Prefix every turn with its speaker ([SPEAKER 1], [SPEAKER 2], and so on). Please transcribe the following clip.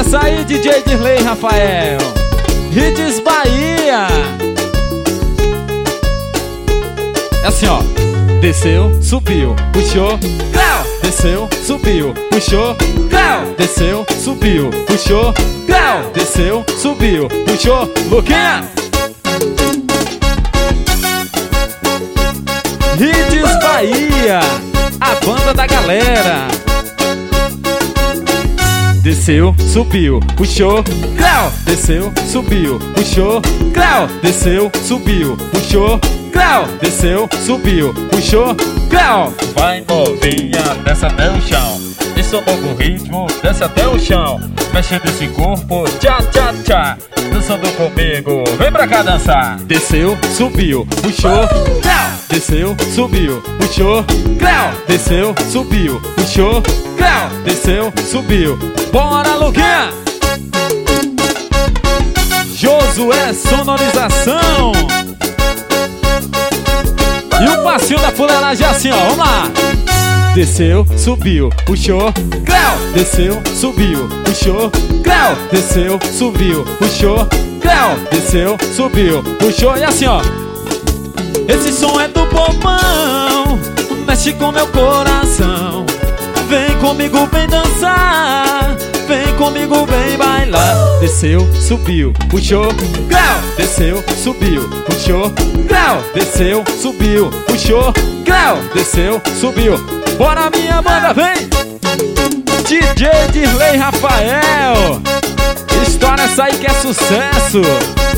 [SPEAKER 1] essa aí, DJ Dirley Rafael. Hits Bahia. É assim, ó. Desceu, subiu, puxou, grau. Desceu, subiu, puxou, grau. Desceu, subiu, puxou, grau. Desceu, subiu, puxou. Luquinha. Hits Bahia, a banda da galera. Desceu, subiu, puxou, grau. Desceu, subiu, puxou, grau. Desceu, subiu, puxou, grau. Desceu, subiu, puxou, grau.
[SPEAKER 2] Vai novinha, desce até o chão. Esse é o novo ritmo, desce até o chão. Mexendo esse corpo, tchá, tchá, tchá. Dançando comigo, vem pra cá dançar.
[SPEAKER 1] Desceu, subiu, puxou, grau. Desceu, subiu, puxou, grau. Desceu, subiu, puxou, grau. Desceu, subiu. Bora, Luquinha! Josué Sonorização. E o passinho da fuleiragem é assim, ó, vamos lá. Desceu, subiu, puxou, grau. Desceu, subiu, puxou, grau. Desceu, subiu, puxou, grau. Desceu, subiu, puxou. E assim, ó. Esse som é do povão, mexe com meu coração. Vem comigo, vem dançar. Vem comigo, vem bailar. Desceu, subiu, puxou, grau. Desceu, subiu, puxou, grau. Desceu, subiu, puxou, grau. Desceu, subiu. Bora, minha banda, vem! DJ Dirley Rafael. História essa aí que é sucesso.